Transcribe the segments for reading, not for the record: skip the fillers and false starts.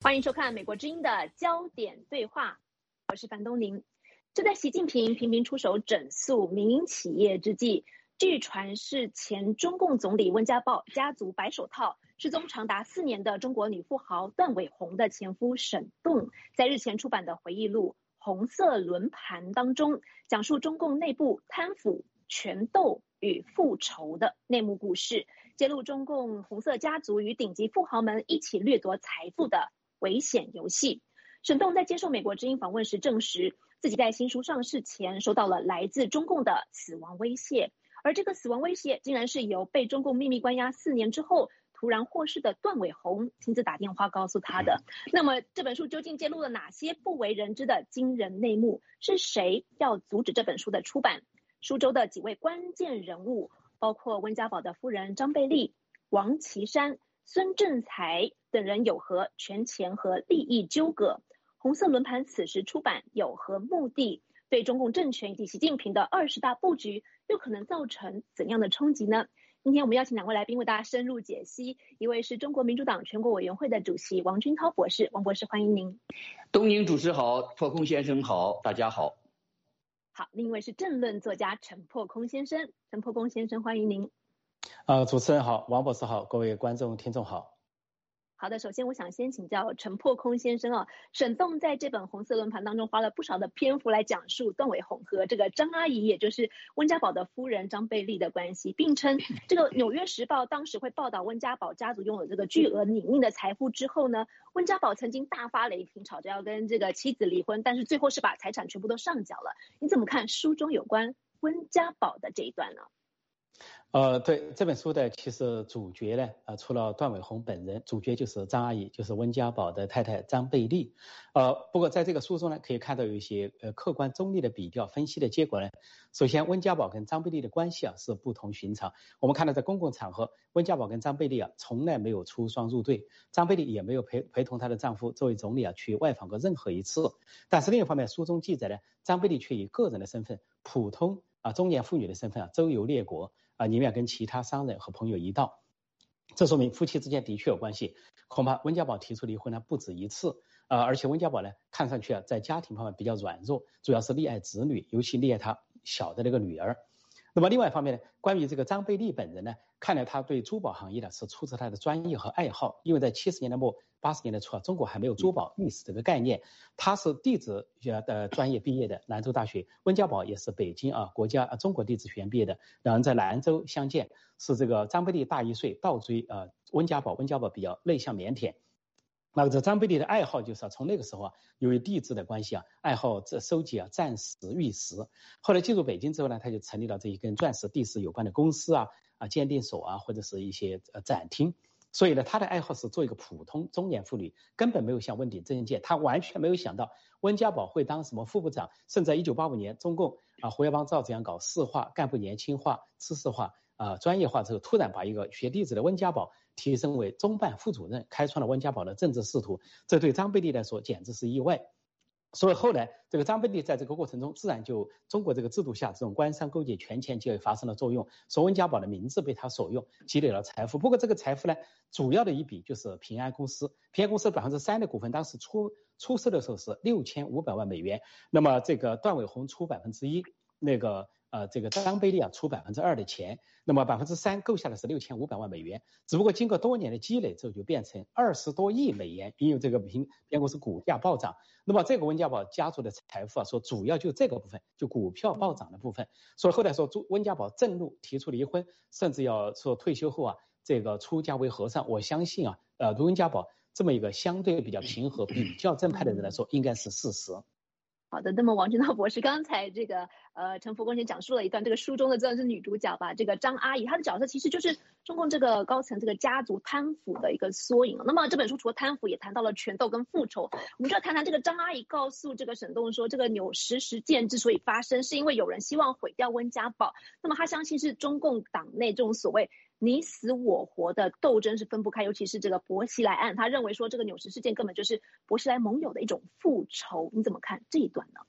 欢迎收看美国之音的焦点对话，我是范东宁。就在习近平频频出手整肃民营企业之际，据传是前中共总理温家宝家族白手套失踪长达4年的中国女富豪段伟红的前夫沈栋，在日前出版的回忆录《红色轮盘》当中，讲述中共内部贪腐、权斗与复仇的内幕故事，揭露中共红色家族与顶级富豪们一起掠夺财富的危险游戏。沈栋在接受美国之音访问时证实，自己在新书上市前收到了来自中共的死亡威胁，而这个死亡威胁竟然是由被中共秘密关押4年之后突然获释的段伟红亲自打电话告诉他的。那么这本书究竟揭露了哪些不为人知的惊人内幕？是谁要阻止这本书的出版？书中的几位关键人物，包括温家宝的夫人张贝丽、王岐山、孙政才等人有何权钱和利益纠葛？红色轮盘此时出版有何目的？对中共政权以及习近平的20大布局又可能造成怎样的冲击呢？今天我们邀请2位来宾为大家深入解析，一位是中国民主党全国委员会的主席王军涛博士，王博士欢迎您。 东宁主持好，破空先生好，大家好。 好，另一位是政论作家陈破空先生，陈破空先生欢迎您。 主持人好，王博士好，各位观众听众好。 好的，首先我想先请教陈破空先生哦，沈栋在这本红色轮盘当中花了不少的篇幅来讲述段伟红和这个张阿姨，也就是温家宝的夫人张贝丽的关系，并称这个《纽约时报》当时会报道温家宝家族拥有这个巨额拟命的财富之后呢，温家宝曾经大发雷霆，吵着要跟这个妻子离婚，但是最后是把财产全部都上缴了。你怎么看书中有关温家宝的这一段呢？ 对这本书的其实主角呢，除了段伟红本人，主角就是张阿姨，就是温家宝的太太张贝丽。不过在这个书中呢，可以看到有一些客观中立的比较分析的结果呢。首先，温家宝跟张贝丽的关系是不同寻常。我们看到在公共场合，温家宝跟张贝丽从来没有出双入对，张贝丽也没有陪同她的丈夫作为总理去外访过任何一次。但是另一方面，书中记载呢，张贝丽却以个人的身份，普通中年妇女的身份周游列国。宁愿跟其他商人和朋友一道，这说明夫妻之间的确有关系。恐怕温家宝提出离婚呢不止一次，而且温家宝呢看上去在家庭方面比较软弱，主要是溺爱子女，尤其溺爱他小的那个女儿。那么另外一方面呢，关于这个张贝丽本人呢，看来他对珠宝行业呢是出自他的专业和爱好，因为在70年代末80年代初中国还没有珠宝历史这个概念。他是地质学的专业毕业的，兰州大学。温家宝也是北京国家中国地质学院毕业的，两人在兰州相见，是这个张贝丽大1岁，倒追温家宝比较内向腼腆。那这张贝丽的爱好就是从那个时候由于地质的关系爱好收集钻石玉石。后来进入北京之后呢，他就成立了这一跟钻石地质有关的公司鉴定所或者是一些展厅。所以呢，他的爱好是做一个普通中年妇女，根本没有想问鼎政界。他完全没有想到温家宝会当什么副部长，甚至在1985年中共胡耀邦照这样搞市化、干部年轻化、知识化、专业化之后，突然把一个学地质的温家宝提升为中办副主任，开创了温家宝的政治仕途。这对张贝丽来说简直是意外。所以后来这个张贝丽在这个过程中，自然就中国这个制度下这种官商勾结权钱交易发生了作用，说温家宝的名字被他所用，积累了财富。不过这个财富呢，主要的一笔就是平安公司。平安公司3%的股份，当时出售的时候是6500万美元，那么这个段伟红出1%，那个这个张贝丽出2%的钱，那么3%购下的是6500万美元。只不过经过多年的积累之后，就变成20多亿美元，因为这个平安公司股价暴涨。那么这个温家宝家族的财富说主要就这个部分，就股票暴涨的部分。所以后来说温家宝震怒，提出离婚，甚至要说退休后这个出家为和尚。我相信对温家宝这么一个相对比较平和、比较正派的人来说，应该是事实。 好的，那么王军涛博士刚才这个陈佛公先讲述了一段这个书中的真的是女主角吧，这个张阿姨她的角色其实就是中共这个高层这个家族贪腐的一个缩影。那么这本书除了贪腐也谈到了权斗跟复仇，我们就要谈谈这个张阿姨告诉这个沈栋说，这个纽石事件之所以发生是因为有人希望毁掉温家宝，那么他相信是中共党内这种所谓你死我活的斗争是分不开，尤其是这个薄熙来案，他认为说这个纽石事件根本就是薄熙来盟友的一种复仇。你怎么看这一段呢？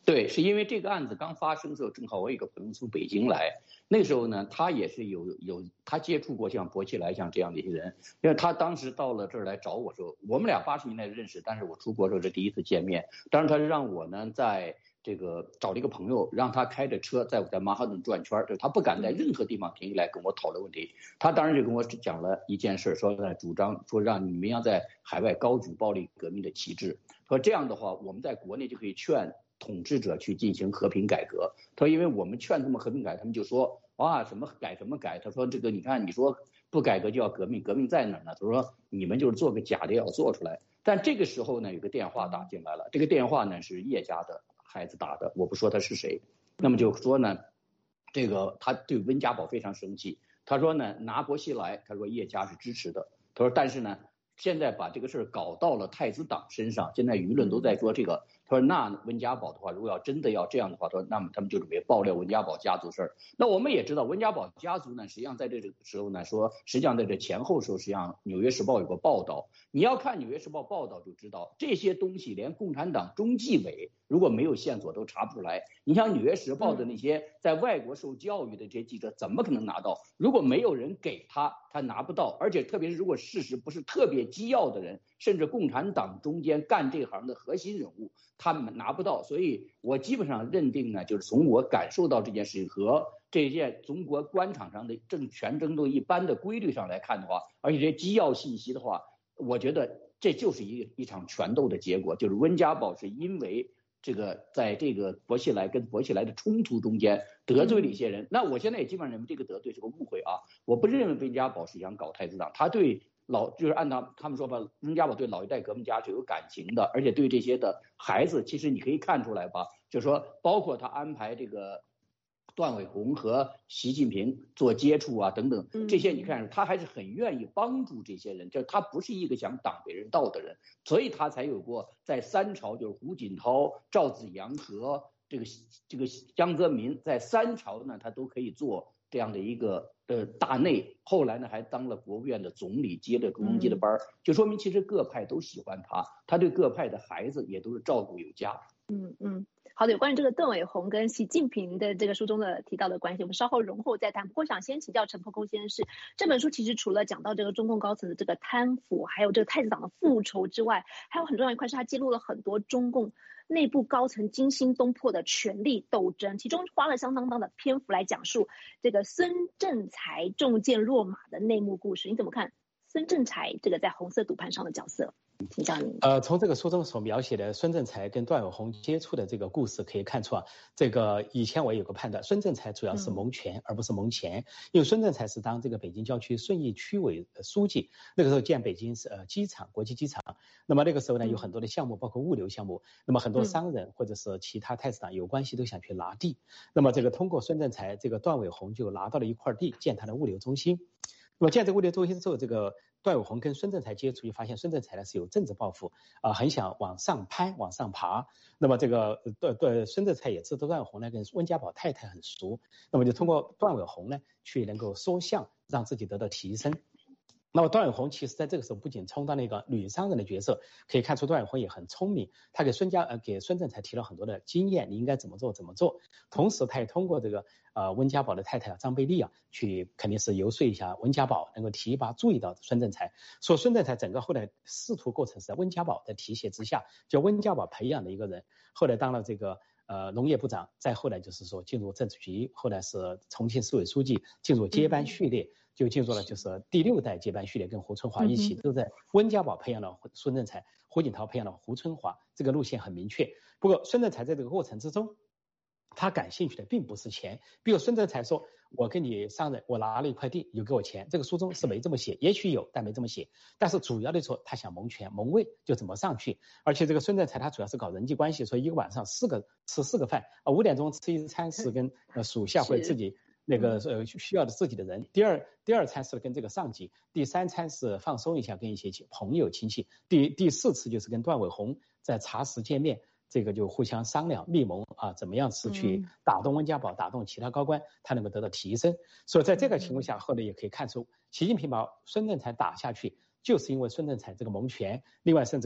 对，是因为这个案子刚发生的时候，正好我有一个朋友从北京来，那时候呢，他也是有他接触过像薄熙来像这样的一些人，因为他当时到了这儿来找我说，我们俩80年代认识，但是我出国时候是第一次见面，当时他是让我呢在这个找了一个朋友，让他开着车在曼哈顿转圈，就是他不敢在任何地方停下来跟我讨论问题。他当时就跟我讲了一件事，说呢主张说让你们要在海外高举暴力革命的旗帜，说这样的话我们在国内就可以劝统治者去进行和平改革。他说因为我们劝他们和平改，他们就说啊什么改什么改。他说这个你看你说不改革就要革命，革命在哪呢？他说你们就是做个假的要做出来。但这个时候呢有个电话打进来了，这个电话呢是叶家的孩子打的，我不说他是谁。那么就说呢，这个他对温家宝非常生气。他说呢，拿薄熙来，他说叶家是支持的。他说，但是呢，现在把这个事儿搞到了太子党身上，现在舆论都在说这个。他说，那温家宝的话，如果要真的要这样的话，他说，那么他们就准备爆料温家宝家族事儿。那我们也知道，温家宝家族呢，实际上在这个时候呢，说实际上在这前后时候，实际上《纽约时报》有个报道，你要看《纽约时报》报道就知道，这些东西连共产党中纪委如果没有线索都查不出来。你像《纽约时报》的那些在外国受教育的这些记者，怎么可能拿到？如果没有人给他，他拿不到。而且特别是如果事实不是特别机要的人，甚至共产党中间干这行的核心人物，他们拿不到。所以我基本上认定呢，就是从我感受到这件事情和这件中国官场上的权争斗一般的规律上来看的话，而且这些机要信息的话，我觉得这就是一场权斗的结果。就是温家宝是因为这个在这个薄熙来跟薄熙来的冲突中间得罪了一些人。那我现在也基本上认为这个得罪是个误会啊，我不认为温家宝是想搞太子党，他对就是按他们说吧，温家宝对老一代革命家是有感情的，而且对这些的孩子，其实你可以看出来吧，就是说包括他安排这个段伟宏和习近平做接触啊等等，这些你看他还是很愿意帮助这些人，就是他不是一个想挡别人道的人，所以他才有过在3朝，就是胡锦涛、赵紫阳和这个江泽民，在3朝呢他都可以做这样的一个大内，后来呢还当了国务院的总理，接了朱镕基的班，就说明其实各派都喜欢他，他对各派的孩子也都是照顾有加。 好的，有关于这个邓伟宏跟习近平的这个书中的提到的关系，我们稍后容后再谈。不过想先请教陈破空先生，这本书其实除了讲到这个中共高层的这个贪腐，还有这个太子党的复仇之外，还有很重要一块是它记录了很多中共内部高层惊心动魄的权力斗争，其中花了相当的篇幅来讲述这个孙政才中箭落马的内幕故事。你怎么看孙政才这个在红色赌盘上的角色？请教您。 从这个书中所描写的孙政才跟段伟宏接触的这个故事可以看出啊，这个以前我有个判断，孙政才主要是蒙权而不是蒙钱，因为孙政才是当这个北京郊区顺义区委书记，那个时候建北京机场国际机场，那么那个时候呢有很多的项目，包括物流项目，那么很多商人或者是其他太子党有关系都想去拿地，那么这个通过孙政才，这个段伟宏就拿到了一块地建他的物流中心。那么建这个物流中心之后，这个段伟宏跟孙政才接触，就发现孙政才呢是有政治抱负很想往上攀往上爬。那么这个孙政才也知道段伟宏呢跟温家宝太太很熟，那么就通过段伟宏呢去能够说项，让自己得到提升。那么段伟宏其实在这个时候不仅充当了一个女商人的角色，可以看出段伟宏也很聪明，他给孙政才提了很多的经验，你应该怎么做。同时他也通过这个温家宝的太太张贝丽去肯定是游说一下温家宝能够提拔注意到孙政才，说孙政才整个后来仕途过程是在温家宝的提携之下，就温家宝培养的一个人，后来当了这个农业部长，再后来就是说进入政治局，后来是重庆市委书记，进入接班序列，就进入了就是第6代接班序列，跟胡春华一起都在温家宝培养了孙政才，胡锦涛培养了胡春华，这个路线很明确。不过孙政才在这个过程之中，他感兴趣的并不是钱，比如孙政才说我跟你商人，我拿了一块地，你就给我钱，这个书中是没这么写，也许有但没这么写，但是主要的说他想蒙权蒙位，就怎么上去。而且这个孙政才他主要是搞人际关系，所以一个晚上吃4个饭5点钟吃一餐是跟属下或者自己那个需要的自己的人，第二餐是跟这个上级，第3餐是放松一下跟一些朋友亲戚，第4次就是跟段伟宏在茶室见面，这个就互相商量密谋怎么样是去打动温家宝，打动其他高官，他能够得到提升。所以在这个情况下，后来也可以看出习近平把孙政才打下去，就是因为孙政才这个蒙权，另外甚至跟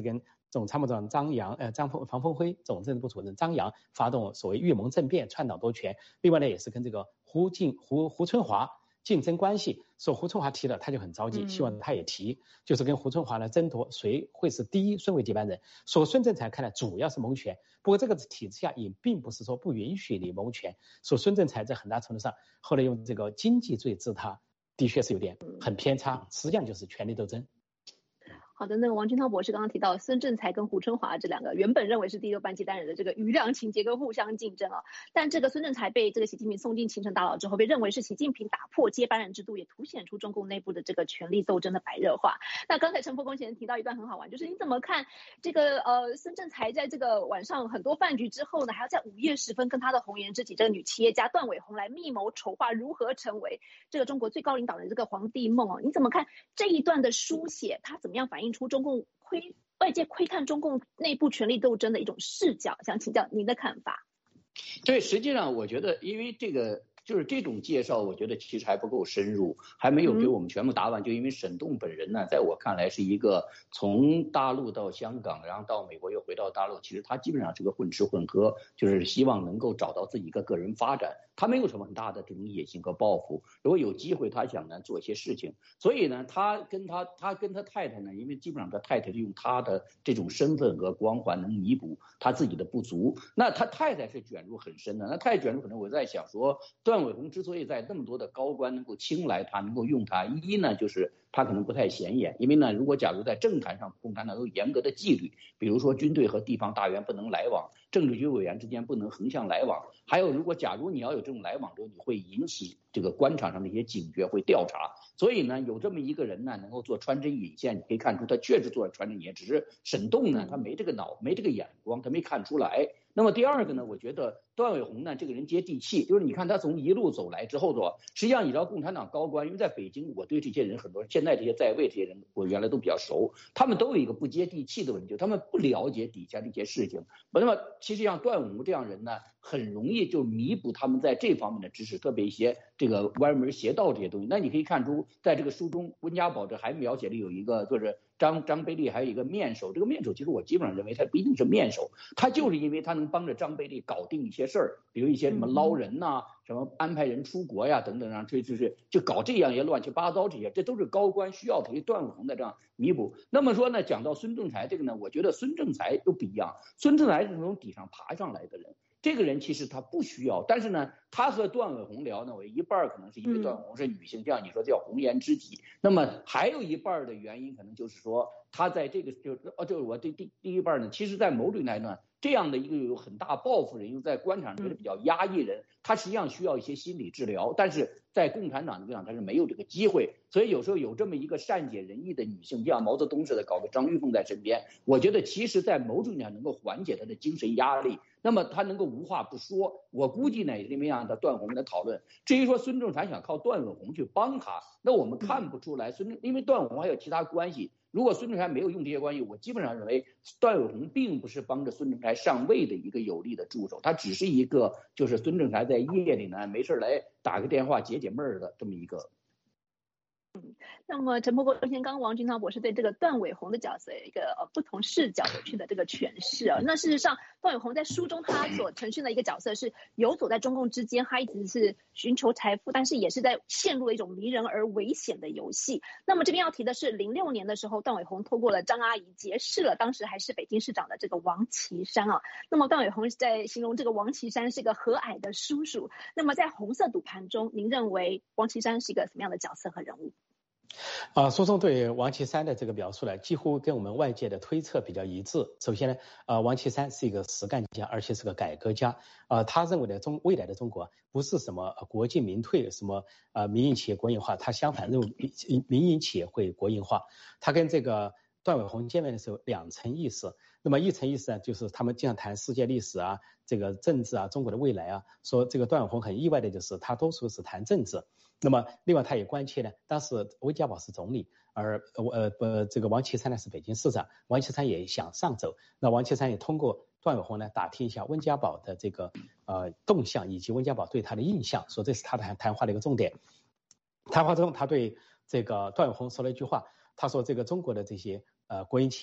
总参谋长房峰辉，总政治部主任张扬发动所谓预谋政变，篡党夺权。另外呢，也是跟这个胡春华竞争关系，说胡春华提了他就很着急，希望他也提，就是跟胡春华呢争夺谁会是第一顺位接班人。说孙政才看来主要是谋权，不过这个体制下也并不是说不允许你谋权。说孙政才在很大程度上后来用这个经济罪治他，的确是有点很偏差，实际上就是权力斗争。 好的，那个王军涛博士刚刚提到孙政才跟胡春华这两个原本认为是第六班接班人的这个余量情节跟互相竞争啊，但这个孙政才被这个习近平送进秦城大牢之后，被认为是习近平打破接班人制度，也凸显出中共内部的这个权力斗争的白热化。那刚才陈伯公先生提到一段很好玩，就是你怎么看这个孙政才在这个晚上很多饭局之后呢，还要在午夜时分跟他的红颜知己这个女企业家段伟红来密谋筹划如何成为这个中国最高领导人这个皇帝梦哦？你怎么看这一段的书写，它怎么样反映出中共外界窥看中共内部权力斗争的一种视角？想请教您的看法。 对，实际上我觉得，因为这个就是这种介绍，我觉得其实还不够深入，还没有给我们全部答完。就因为沈栋本人呢，在我看来是一个从大陆到香港，然后到美国又回到大陆，其实他基本上是个混吃混喝，就是希望能够找到自己一个个人发展。他没有什么很大的这种野心和抱负，如果有机会，他想呢做一些事情。所以呢，他跟他太太呢，因为基本上他太太是用他的这种身份和光环能弥补他自己的不足。那他太太是卷入很深的，那太卷入可能我在想说，段伟宏之所以在那么多的高官能够青睐他，能够用他，一呢就是他可能不太显眼，因为呢，如果假如在政坛上，共产党有严格的纪律，比如说军队和地方大员不能来往，政治局委员之间不能横向来往，还有如果假如你要有这种来往之后，你会引起这个官场上的一些警觉，会调查。所以呢，有这么一个人呢，能够做穿针引线，你可以看出他确实做了穿针引线，只是沈栋呢，他没这个脑，没这个眼光，他没看出来。那么第二个呢，我觉得段伟宏呢，这个人接地气，就是你看他从一路走来之后的，实际上你知道共产党高官，因为在北京，我对这些人很多，现在这些在位这些人，我原来都比较熟，他们都有一个不接地气的问题，他们不了解底下的一些事情。那么其实像段伟宏这样人呢，很容易就弥补他们在这方面的知识，特别一些这个歪门邪道这些东西。那你可以看出，在这个书中，温家宝这还描写了有一个就是张贝利，还有一个面首。这个面首其实我基本上认为他不一定是面首，他就是因为他能帮着张贝利搞定一些事儿，比如一些什么捞人呐、什么安排人出国呀等等啊，就搞这样也乱七八糟这些，这都是高官需要给段伟宏的这样弥补。那么说呢，讲到孙政才这个呢，我觉得孙政才又不一样，孙政才是从底上爬上来的人。这个人其实他不需要，但是呢，他和段伟宏聊呢，我一半可能是因为段伟宏是女性，像你说叫红颜知己，那么还有一半的原因可能就是说他在这个就是我第一半呢，其实在某种来呢，这样的一个有很大抱负人，又在官场觉得比较压抑人，他实际上需要一些心理治疗，但是在共产党上他是没有这个机会，所以有时候有这么一个善解人意的女性，像毛泽东似的搞个张玉凤在身边，我觉得其实在某种上能够缓解他的精神压力。那么他能够无话不说，我估计呢也是因为让他段伟宏的讨论。至于说孙政才想靠段伟宏去帮他，那我们看不出来。因为段伟宏还有其他关系，如果孙政才没有用这些关系，我基本上认为段伟宏并不是帮着孙政才上位的一个有力的助手，他只是一个就是孙政才在夜里呢没事来打个电话解解闷儿的这么一个。 那么陈伯伯先刚王军涛博士对这个段伟宏的角色有一个不同视角有趣的这个诠释啊。那事实上段伟宏在书中他所呈现的一个角色是游走在中共之间，他一直是寻求财富，但是也是在陷入了一种迷人而危险的游戏。那么这边要提的是06年的时候，段伟宏透过了张阿姨结识了当时还是北京市长的这个王岐山啊。那么段伟宏在形容这个王岐山是一个和蔼的叔叔。那么在红色赌盘中，您认为王岐山是一个什么样的角色和人物？ 书中对王岐山的这个描述呢，几乎跟我们外界的推测比较一致。首先呢，王岐山是一个实干家，而且是个改革家。他认为的未来的中国不是什么国进民退，什么民营企业国营化，他相反认为民营企业会国营化。他跟这个段伟宏见面的时候两层意思。那么一层意思呢，就是他们经常谈世界历史啊，这个政治啊，中国的未来啊，说这个段伟宏很意外的就是他多数是谈政治。那么另外他也关切呢，当时温家宝是总理，而这个王岐山呢是北京市长，王岐山也想上走，那王岐山也通过段伟宏呢打听一下温家宝的这个动向以及温家宝对他的印象，说这是他的谈话的一个重点。谈话中他对这个段伟宏说了一句话，他说这个中国的这些国营企业啊，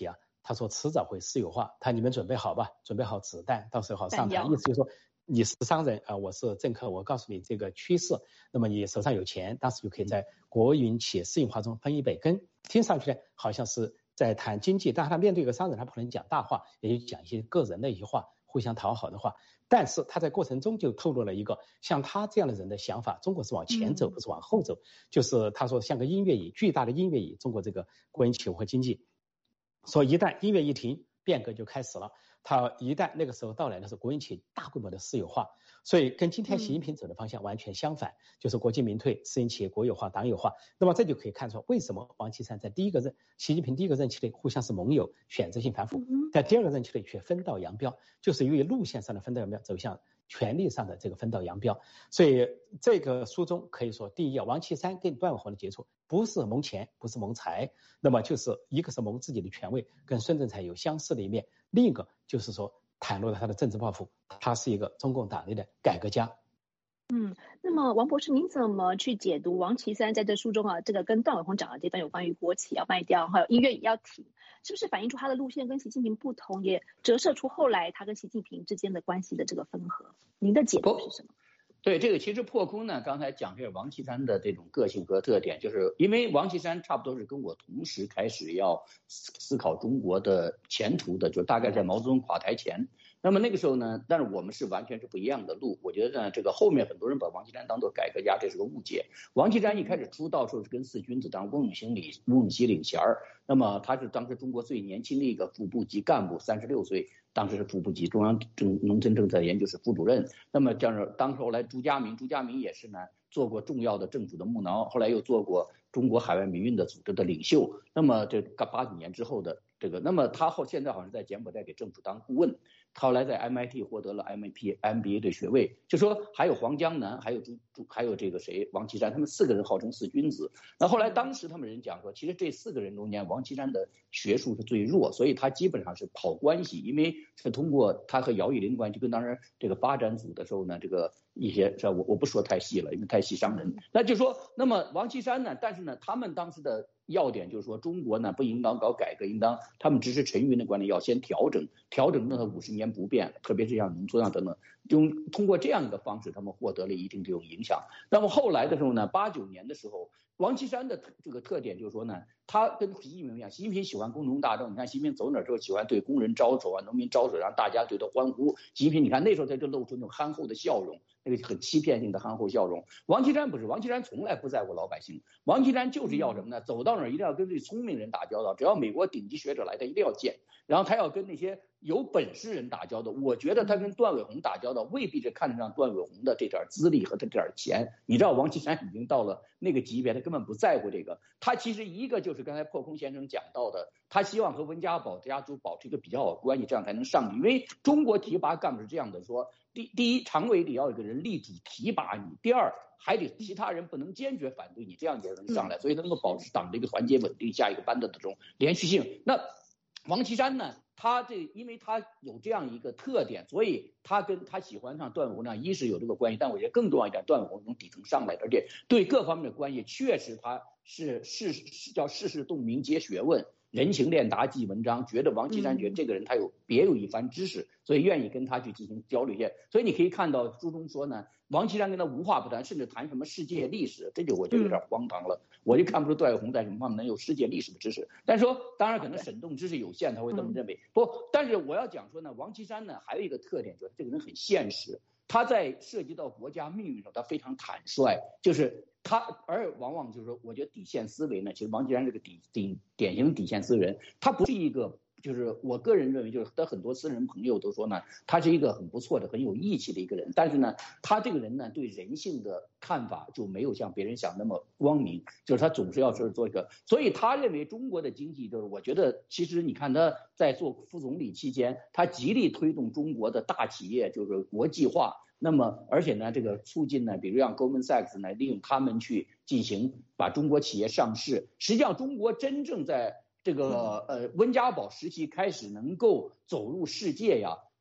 他说迟早会私有化，你们准备好吧，准备好子弹，到时候好上台。 弹药意思就是说你是商人啊，我是政客，我告诉你这个趋势，那么你手上有钱，当时就可以在国营企业私有化中分一杯羹。听上去呢，好像是在谈经济，但他面对一个商人，他不能讲大话，也就讲一些个人的一些话，互相讨好的话。但是他在过程中就透露了一个像他这样的人的想法，中国是往前走，不是往后走。就是他说像个音乐椅，巨大的音乐椅，中国这个国营企业和经济，说一旦音乐一停，变革就开始了。他一旦那个时候到来的时候，国营企业大规模的私有化，所以跟今天习近平走的方向完全相反，就是国进民退，私营企业国有化、党有化。那么这就可以看出为什么王岐山在习近平第一个任期内互相是盟友，选择性反腐，在第二个任期内却分道扬镳，就是由于路线上的分道扬镳走向权力上的这个分道扬镳。所以这个书中可以说，第一，王岐山跟段伟宏的接触不是谋钱，不是谋财，那么就是一个是谋自己的权位，跟孙政才有相似的一面，另一个就是说袒露了他的政治抱负，他是一个中共党内的改革家。 那么王博士，您怎么去解读王岐山在这书中这个跟段伟宏讲的这段有关于国企要卖掉，还有音乐也要停，是不是反映出他的路线跟习近平不同，也折射出后来他跟习近平之间的关系的这个分合？您的解读是什么？ 对，这个其实破空呢，刚才讲这个王岐山的这种个性和特点，就是因为王岐山差不多是跟我同时开始要思考中国的前途的，就大概在毛泽东垮台前。那么那个时候呢，但是我们是完全是不一样的路。我觉得呢，这个后面很多人把王岐山当作改革家，这是个误解。王岐山一开始出道时候是跟四君子当翁永熙领衔儿，那么他是当时中国最年轻的一个副部级干部，36岁。当时是副部级中央农村政策研究室副主任。那么这样，当时后来朱家明也是呢，做过重要的政府的幕僚，后来又做过中国海外民运的组织的领袖。那么这80年之后的这个，那么他现在好像在柬埔寨给政府当顾问，后来在 MIT 获得了 MBA 的学位。就说还有黄江南，还有这个谁王岐山，他们4个人号称四君子。那后来当时他们人讲说，其实这4个人中间，王岐山的学术是最弱，所以他基本上是跑关系，因为是通过他和姚依林关系，跟当时这个发展组的时候呢，这个一些是我不说太细了，因为太细伤人。那就说，那么王岐山呢，但是呢，他们当时的要点就是说，中国呢不应当搞改革，应当他们支持陈云的观点，要先调整让它50年不变，特别是像农村等等，通过这样一个方式，他们获得了一定这种影响。那么后来的时候呢，89年的时候，王岐山的这个特点就是说呢，他跟习近平一样，习近平喜欢工农大众，你看习近平走哪儿之后喜欢对工人招手农民招手，让大家对他欢呼。习近平你看那时候他就露出那种憨厚的笑容，那个很欺骗性的憨厚笑容。王岐山不是，王岐山从来不在乎老百姓，王岐山就是要什么呢？走到哪儿一定要跟最聪明人打交道，只要美国顶级学者来，他一定要见，然后他要跟那些有本事人打交道。我觉得他跟段伟宏打交道未必是看得上段伟宏的这点资历和他这点钱。你知道王岐山已经到了那个级别，他根本不在乎这个。他其实一个就是刚才破空先生讲到的，他希望和温家宝家族保持一个比较好的关系，这样才能上去。因为中国提拔干部是这样的，说第一，常委里要有一个人力主提拔你；第二，还得其他人不能坚决反对你，这样才能上来，所以他能够保持党的一个团结稳定，下一个班的这种连续性。那王岐山呢，因为他有这样一个特点，所以他喜欢上段伟宏呢，一是有这个关系，但我觉得更重要一点，段伟宏从底层上来，而且对各方面的关系确实他是叫世事洞明皆学问，人情练达记文章，觉得王岐山觉得这个人他别有一番知识，所以愿意跟他去进行交流一些。所以你可以看到书中说呢，王岐山跟他无话不谈，甚至谈什么世界历史，这就我觉得有点荒唐了。我就看不出段伟宏在什么方面能有世界历史的知识。但是说，当然可能审动知识有限，他会这么认为。但是我要讲说呢，王岐山呢还有一个特点，就是这个人很现实。他在涉及到国家命运上，他非常坦率，就是他，而往往就是说，我觉得底线思维呢，其实王岐山这个典型底线思维人，他不是一个，就是我个人认为，就是他很多私人朋友都说呢，他是一个很不错的、很有义气的一个人，但是呢，他这个人呢，对人性的看法就没有像别人想那么光明，就是他总是要是做一个，所以他认为中国的经济，就是我觉得其实你看他在做副总理期间，他极力推动中国的大企业就是国际化。那么，而且呢，这个促进呢，比如让 Goldman Sachs 呢，利用他们去进行把中国企业上市。实际上，中国真正在这个温家宝时期开始能够走入世界呀，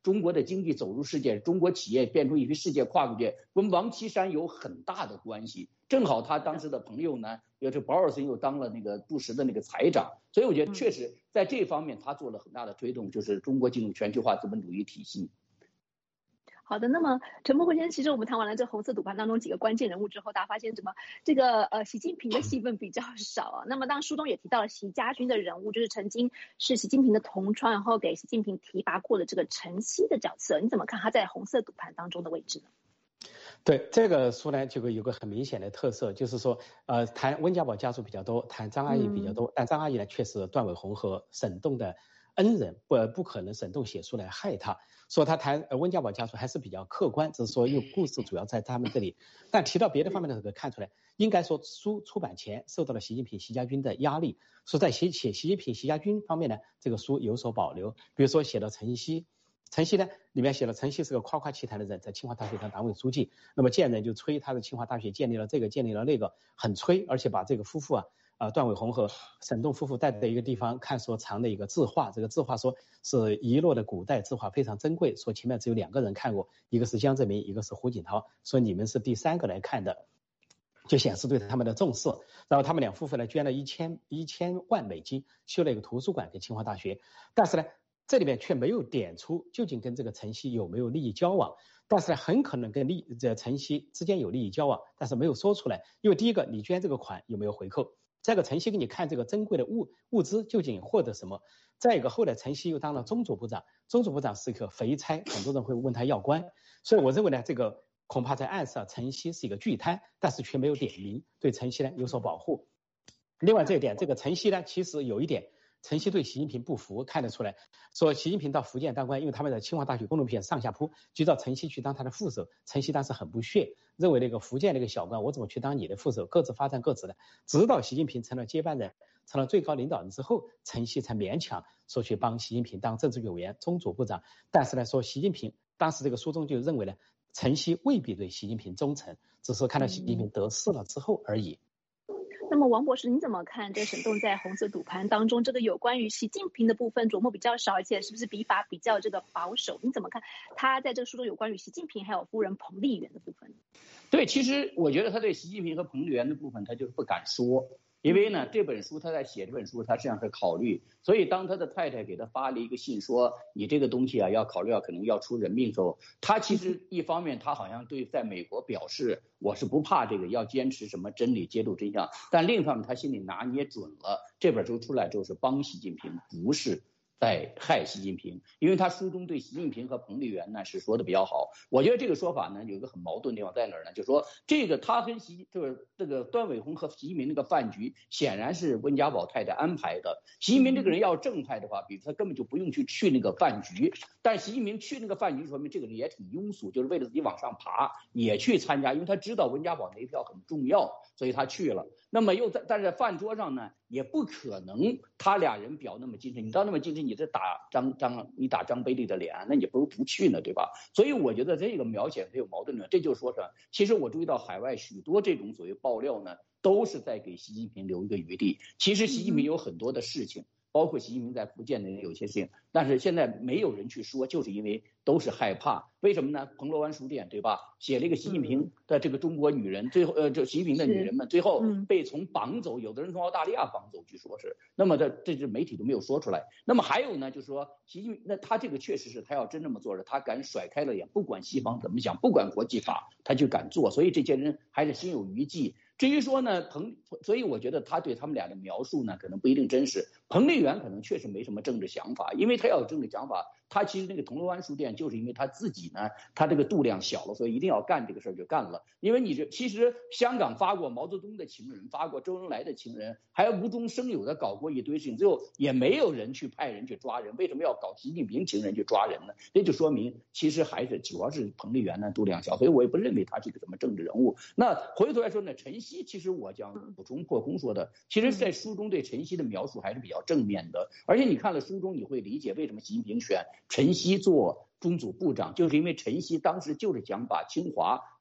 中国的经济走入世界，中国企业变出一批世界跨国企业，跟王岐山有很大的关系。正好他当时的朋友呢，也是保尔森又当了那个布什的那个财长，所以我觉得确实在这方面他做了很大的推动，就是中国进入全球化资本主义体系。 好的，那么陈默先生，其实我们谈完了这红色赌盘当中几个关键人物之后，大家发现什么？这个习近平的戏份比较少啊。那么当书中也提到了习家军的人物，就是曾经是习近平的同窗，然后给习近平提拔过的这个陈希的角色，你怎么看他在红色赌盘当中的位置呢？ 对这个书呢，就有个很明显的特色，就是说，谈温家宝家族比较多，谈张阿姨比较多，但张阿姨呢，却是段伟宏和沈栋的恩人，不可能沈栋写书来害他。说他谈温家宝家族还是比较客观，只是说因为故事主要在他们这里，但提到别的方面的时候看出来，应该说书出版前受到了习近平、习家军的压力，说在写习近平、习家军方面呢，这个书有所保留，比如说写到陈希。陈希呢，里面写了陈希是个夸夸其谈的人，在清华大学当党委书记，那么见人就吹他的清华大学建立了这个，建立了那个，很吹，而且把这个夫妇段伟宏和沈栋夫妇带到一个地方看，说藏的一个字画，这个字画说是遗落的古代字画，非常珍贵，说前面只有2个人看过，一个是江泽民，一个是胡锦涛，说你们是第3个来看的，就显示对他们的重视。然后他们2夫妇呢捐了1000万美金修了一个图书馆给清华大学，但是呢这里面却没有点出究竟跟这个陈希有没有利益交往，但是呢很可能跟陈希之间有利益交往，但是没有说出来，因为第一个你捐这个款有没有回扣，再一个陈希给你看这个珍贵的物资究竟获得什么，再一个后来陈希又当了中组部长，中组部长是一个肥差，很多人会问他要官，所以我认为呢这个恐怕在暗示陈希是一个巨贪，但是却没有点名，对陈希呢有所保护。另外这一点，这个陈希呢其实有一点，陈希对习近平不服，看得出来，说习近平到福建当官，因为他们在清华大学公路片上下铺，就叫陈希去当他的副手，陈希当时很不屑，认为那个福建那个小官我怎么去当你的副手，各自发展各自的，直到习近平成了接班人，成了最高领导人之后，陈希才勉强说去帮习近平当政治委员、中组部长，但是呢说习近平当时这个书中就认为呢，陈希未必对习近平忠诚，只是看到习近平得势了之后而已。 那么王博士，你怎么看这沈栋在红色赌盘当中这个有关于习近平的部分琢磨比较少，而且是不是笔法比较这个保守？你怎么看他在这个书中有关于习近平还有夫人彭丽媛的部分？ 对，其实我觉得他对习近平和彭丽媛的部分他就不敢说，因为呢这本书他在写这本书他实际上是考虑，所以当他的太太给他发了一个信说你这个东西要考虑可能要出人命的时候，他其实一方面他好像对在美国表示我是不怕这个要坚持什么真理揭露真相，但另一方面他心里拿捏准了，这本书出来之后是帮习近平，不是在害习近平，因为他书中对习近平和彭丽媛呢是说的比较好。我觉得这个说法呢有一个很矛盾的地方在哪儿呢？就是说这个他跟就是这个段伟宏和习近平那个饭局显然是温家宝太太安排的。习近平这个人要正派的话，比如他根本就不用去那个饭局，但习近平去那个饭局说明这个人也挺庸俗，就是为了自己往上爬也去参加，因为他知道温家宝那一票很重要，所以他去了。那么但是在饭桌上呢也不可能他俩人表那么精神，你到那么精神你这打张贝利的脸，那你不如不去呢，对吧？所以我觉得这个描写是有矛盾的，这就是说什么？其实我注意到海外许多这种所谓爆料呢都是在给习近平留一个余地，其实习近平有很多的事情，包括习近平在福建的有些事情，但是现在没有人去说，就是因为都是害怕。为什么呢？彭罗湾书店对吧，写了一个习近平的这个中国女人，最后这习近平的女人们最后被从绑走，有的人从澳大利亚绑走，据说是，那么这媒体都没有说出来。那么还有呢，就是说习近平那他这个确实是他要真这么做的，他敢甩开了眼，不管西方怎么想，不管国际法，他就敢做，所以这些人还是心有余悸。至于说呢，所以我觉得他对他们俩的描述呢，可能不一定真实。彭丽媛可能确实没什么政治想法，因为他要有政治想法，他其实那个铜锣湾书店就是因为他自己呢，他这个度量小了，所以一定要干这个事儿就干了。因为其实香港发过毛泽东的情人，发过周恩来的情人，还无中生有的搞过一堆事情，最后也没有人去派人去抓人，为什么要搞习近平情人去抓人呢？这就说明其实还是主要是彭丽媛呢度量小，所以我也不认为他是一个什么政治人物。那回头来说呢，陈希其实我讲补充破空说的，其实在书中对陈希的描述还是比较正面的，而且你看了书中你会理解为什么习近平选陈希做中组部长，就是因为陈希当时就是想把清华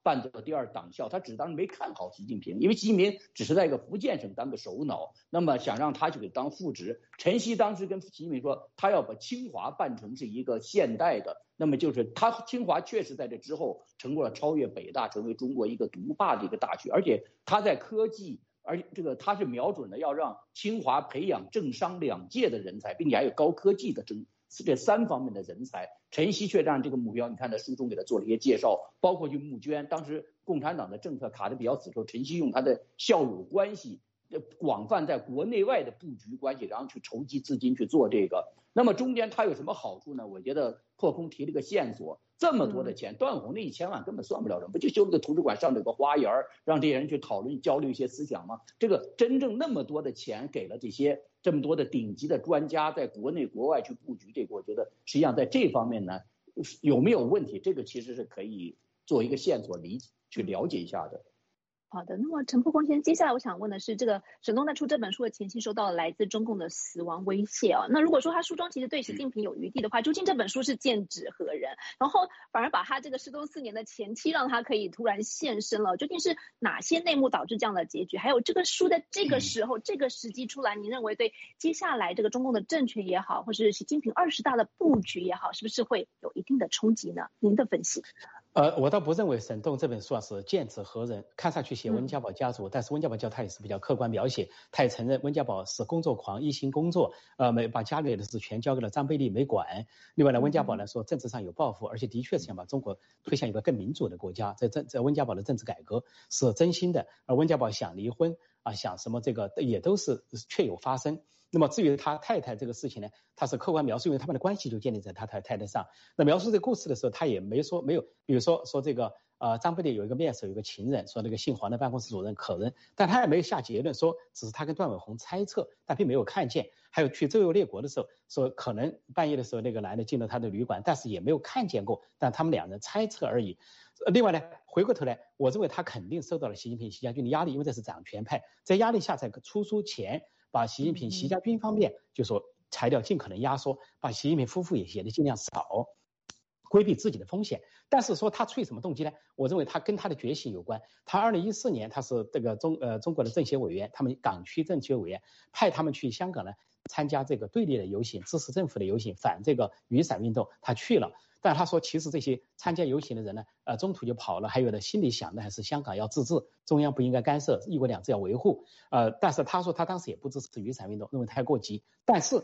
办的第二党校，他只当时没看好习近平，因为习近平只是在一个福建省当个首脑，那么想让他去给当副职。陈希当时跟习近平说，他要把清华办成是一个现代的，那么就是他清华确实在这之后成为了超越北大，成为中国一个独霸的一个大学，而且他在科技。而这个他是瞄准的要让清华培养政商两界的人才，并且还有高科技的这3方面的人才。陈希却让这个目标，你看在书中给他做了一些介绍，包括去募捐。当时共产党的政策卡得比较死的时候，陈希用他的校友关系，广泛在国内外的布局关系，然后去筹集资金去做这个。那么中间它有什么好处呢？我觉得破空提了个线索，这么多的钱，段永红那1000万根本算不了什么，不就修了个图书馆，上了个花园，让这些人去讨论交流一些思想吗？这个真正那么多的钱给了这么多的顶级的专家在国内国外去布局这个，我觉得实际上在这方面呢有没有问题，这个其实是可以做一个线索去了解一下的。 好的，那么陈破空先生，接下来我想问的是，这个沈栋在出这本书的前夕收到了来自中共的死亡威胁啊。那如果说他书中其实对习近平有余地的话，究竟这本书是剑指何人？然后反而把他这个失踪4年的前妻让他可以突然现身了，究竟是哪些内幕导致这样的结局？还有这个书在这个时候、这个时机出来，您认为对接下来这个中共的政权也好，或是习近平20大的布局也好，是不是会有一定的冲击呢？您的分析？ 我倒不认为沈栋这本书是剑指何人，看上去写温家宝家族，但是温家宝家他也是比较客观描写，他也承认温家宝是工作狂，一心工作，把家里的事全交给了张贝利没管。另外呢，温家宝呢说政治上有抱负，而且的确是想把中国推向一个更民主的国家，在温家宝的政治改革是真心的，而温家宝想离婚想什么这个也都是确有发生。那么至于他太太这个事情呢，他是客观描述，因为他们的关系就建立在他太太上。那描述这个故事的时候，他也没有，比如说这个张贝利有一个面试有一个情人，说那个姓黄的办公室主任可人，但他也没有下结论，说只是他跟段伟宏猜测，但并没有看见。还有去周游列国的时候，说可能半夜的时候那个男的进了他的旅馆，但是也没有看见过，但他们两人猜测而已。另外呢，回过头来，我认为他肯定受到了习近平、习家军的压力，因为这是掌权派，在压力下在出书前，把习近平、习家军方面就说材料尽可能压缩，把习近平夫妇也写的尽量少，规避自己的风险。但是说他出于什么动机呢？我认为他跟他的觉醒有关。他2014年他是这个中国的政协委员，他们港区政协委员派他们去香港呢参加这个对立的游行，支持政府的游行，反这个雨伞运动，他去了。但他说，其实这些参加游行的人呢，中途就跑了，还有的心里想的还是香港要自治，中央不应该干涉，一国两制要维护。但是他说他当时也不支持雨伞运动，认为太过激。但是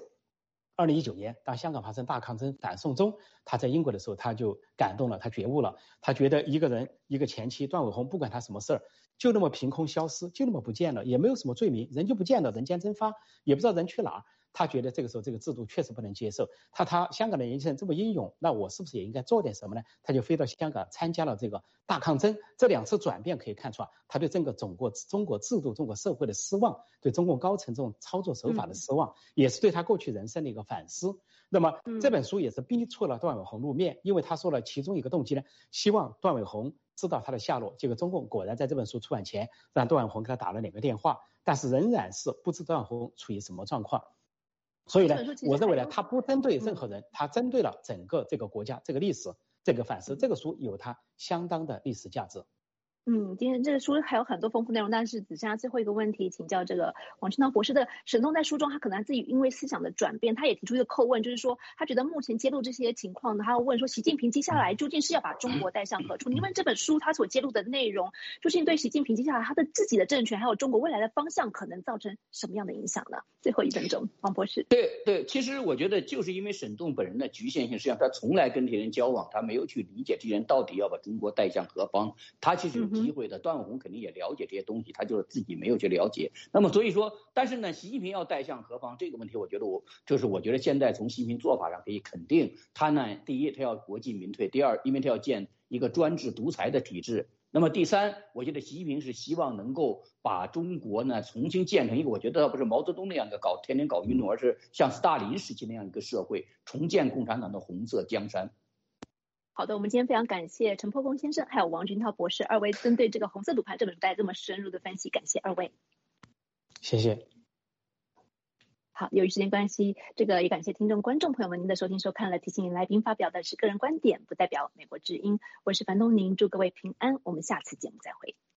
2019年，当香港发生大抗争、反送中，他在英国的时候，他就感动了，他觉悟了，他觉得一个人，一个前妻段伟宏，不管他什么事儿，就那么凭空消失，就那么不见了，也没有什么罪名，人就不见了，人间蒸发，也不知道人去哪儿。他觉得这个时候这个制度确实不能接受，他香港的年轻人这么英勇，那我是不是也应该做点什么呢？他就飞到香港参加了这个大抗争。这2次转变可以看出他对整个中国制度、中国社会的失望，对中共高层这种操作手法的失望，也是对他过去人生的一个反思。那么这本书也是逼出了段伟宏露面，因为他说了其中一个动机呢，希望段伟宏知道他的下落。结果中共果然在这本书出版前让段伟宏给他打了2个电话，但是仍然是不知段伟宏处于什么状况。所以呢，我认为呢，他不针对任何人，他针对了整个这个国家、这个历史、这个反思。这个书有它相当的历史价值。 今天这个书还有很多丰富内容，但是只剩下最后一个问题，请教这个王春涛博士的。沈栋在书中，他可能自己因为思想的转变，他也提出一个叩问，就是说他觉得目前揭露这些情况呢，他要问说习近平接下来究竟是要把中国带向何处？您问这本书他所揭露的内容，究竟对习近平接下来他的自己的政权，还有中国未来的方向，可能造成什么样的影响呢？最后1分钟，王博士。 对，其实我觉得就是因为沈栋本人的局限性，实际上他从来跟这些人交往，他没有去理解这些人到底要把中国带向何方。他其实有机会的，段伟宏肯定也了解这些东西，他就是自己没有去了解。那么所以说，但是呢，习近平要带向何方这个问题，我觉得现在从习近平做法上可以肯定，他呢，第一他要国进民退，第二因为他要建一个专制独裁的体制。那么第三，我觉得习近平是希望能够把中国呢重新建成一个，我觉得不是毛泽东那样的天天搞运动，而是像斯大林时期那样一个社会，重建共产党的红色江山。 好的，我们今天非常感谢陈破空先生还有王俊涛博士2位针对这个《红色赌盘》这本书带来这么深入的分析，感谢2位。 谢谢。 好，由于时间关系，也感谢听众观众朋友们您的收听收看了。提醒您，来宾发表的是个人观点，不代表美国之音。我是樊东宁，祝各位平安，我们下次节目再会。